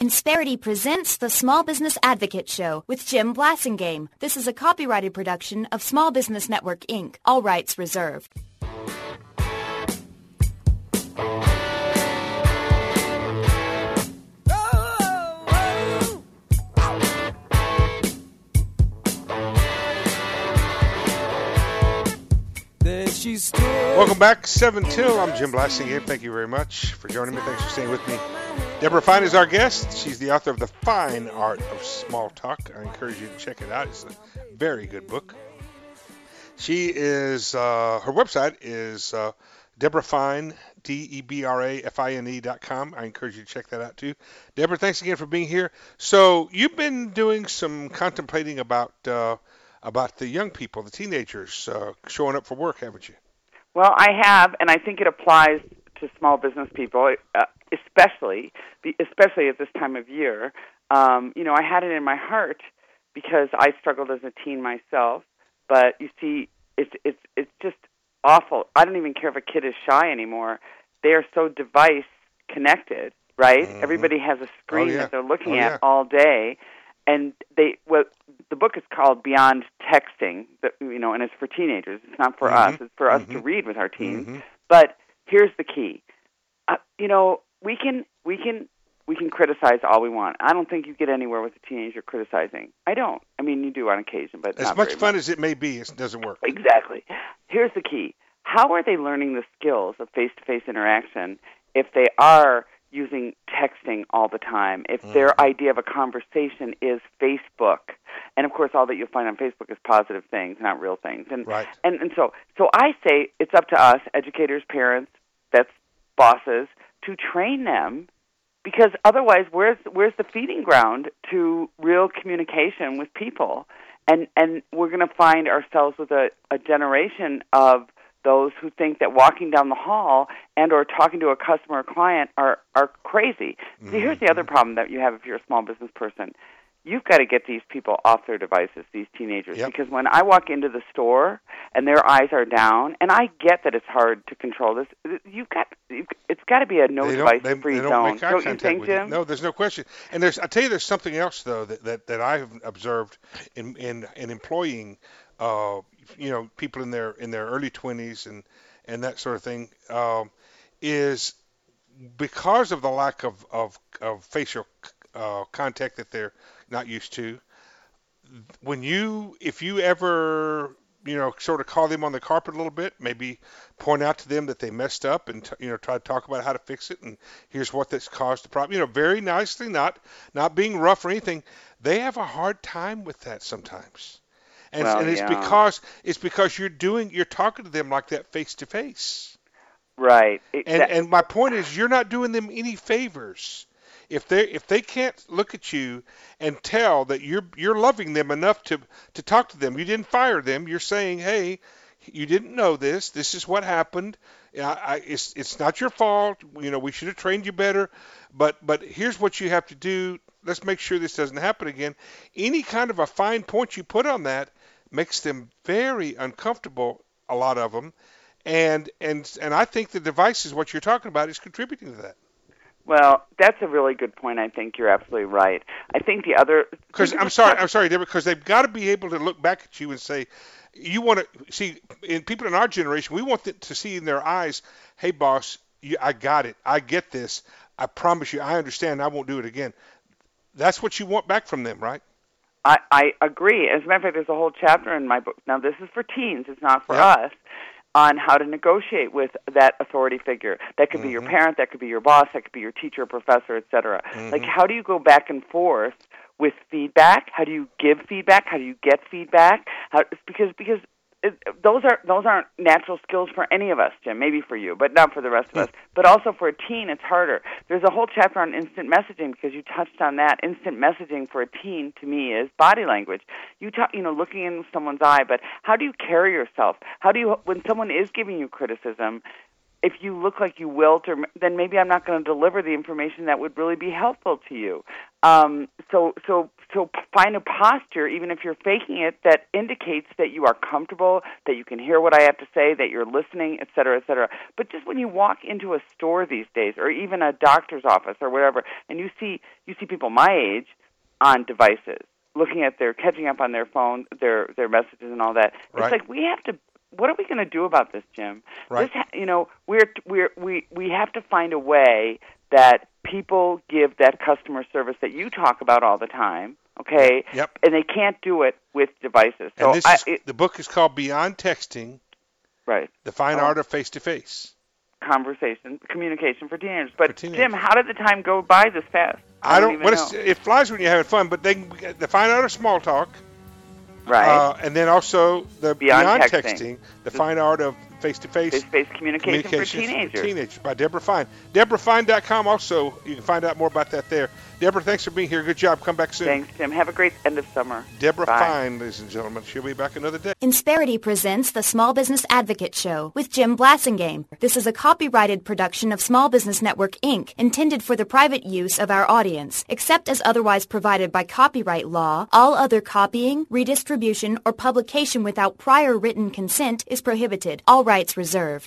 Insperity presents the Small Business Advocate Show with Jim Blasingame. This is a copyrighted production of Small Business Network, Inc., all rights reserved. Welcome back, 7 Till. I'm Jim Blasingame. Thank you very much for joining me. Thanks for staying with me. Deborah Fine is our guest. She's the author of The Fine Art of Small Talk. I encourage you to check it out. It's a very good book. She is, her website is Deborah Fine, DebraFine.com. I encourage you to check that out too. Deborah, thanks again for being here. So you've been doing some contemplating about the young people, the teenagers, showing up for work, haven't you? Well, I have, and I think it applies to small business people, especially at this time of year. I had it in my heart because I struggled as a teen myself. But you see, it's just awful. I don't even care if a kid is shy anymore. They are so device connected, right? Mm-hmm. Everybody has a screen that they're looking at all day. And the book is called Beyond Texting, and it's for teenagers. It's not for us. It's for us to read with our teens. Mm-hmm. But here's the key. We can criticize all we want. I don't think you get anywhere with a teenager criticizing. I don't. I mean, you do on occasion, but as much fun as it may be, it doesn't work. Exactly. Here's the key. How are they learning the skills of face-to-face interaction if they are using texting all the time, if their idea of a conversation is Facebook? And of course, all that you'll find on Facebook is positive things, not real things. And right. and so I say it's up to us, educators, parents, that's bosses, to train them, because otherwise, where's the feeding ground to real communication with people? And we're going to find ourselves with a generation of those who think that walking down the hall and or talking to a customer or client are crazy. Mm-hmm. See, here's the other problem that you have if you're a small business person. You've got to get these people off their devices, these teenagers, because when I walk into the store and their eyes are down, and I get that it's hard to control this, it's got to be a no-device-free zone. Don't you think, Jim? No, there's no question. And I tell you, there's something else though that I have observed in employing people in their early 20s and that sort of thing, is because of the lack of facial contact that they're not used to. If you ever sort of call them on the carpet a little bit, maybe point out to them that they messed up and try to talk about how to fix it, and here's what that's caused the problem. Very nicely, not being rough or anything. They have a hard time with that sometimes. And it's because you're talking to them like that face to face. Right. And my point is, you're not doing them any favors. If they can't look at you and tell that you're loving them enough to talk to them, you didn't fire them. You're saying, hey, you didn't know this. This is what happened. It's not your fault. We should have trained you better. But here's what you have to do. Let's make sure this doesn't happen again. Any kind of a fine point you put on that makes them very uncomfortable, a lot of them. And I think the device is what you're talking about is contributing to that. Well, that's a really good point. I think you're absolutely right. I think the other... Because I'm sorry, Deborah, because they've got to be able to look back at you and say, you want to see, in people in our generation, we want to see in their eyes, hey, boss, I got it. I get this. I promise you, I understand. I won't do it again. That's what you want back from them, right? I agree. As a matter of fact, there's a whole chapter in my book. Now, this is for teens. It's not for us. On how to negotiate with that authority figure. That could be your parent, that could be your boss, that could be your teacher, professor, etc. Like, how do you go back and forth with feedback? How do you give feedback? How do you get feedback? Because those aren't natural skills for any of us, Jim. Maybe for you, but not for the rest of us. But also for a teen, it's harder. There's a whole chapter on instant messaging because you touched on that. Instant messaging for a teen, to me, is body language. Looking in someone's eye, but how do you carry yourself? How do you, when someone is giving you criticism, if you look like you wilt, then maybe I'm not going to deliver the information that would really be helpful to you. So find a posture, even if you're faking it, that indicates that you are comfortable, that you can hear what I have to say, that you're listening, et cetera, et cetera. But just when you walk into a store these days, or even a doctor's office or whatever, and you see people my age on devices, catching up on their phone, their messages and all that. Right. It's like we have to. What are we going to do about this, Jim? Right. We have to find a way that people give that customer service that you talk about all the time. Okay. Yep. And they can't do it with devices. So and the book is called Beyond Texting. Right. The Fine Art of Face-to-Face. Communication for teenagers. But teenagers. Jim, how did the time go by this fast? I don't even know. It flies when you're having fun. But the Fine Art of Small Talk. Right. And then also the Beyond Texting, the Fine Art of Face-to-Face. Face-to-face communication for teenagers. By Deborah Fine. DeborahFine.com also. You can find out more about that there. Deborah, thanks for being here. Good job. Come back soon. Thanks, Jim. Have a great end of summer. Deborah Fine, ladies and gentlemen. She'll be back another day. Insperity presents the Small Business Advocate Show with Jim Blassingame. This is a copyrighted production of Small Business Network, Inc., intended for the private use of our audience. Except as otherwise provided by copyright law, all other copying, redistribution, or publication without prior written consent is prohibited. All rights reserved.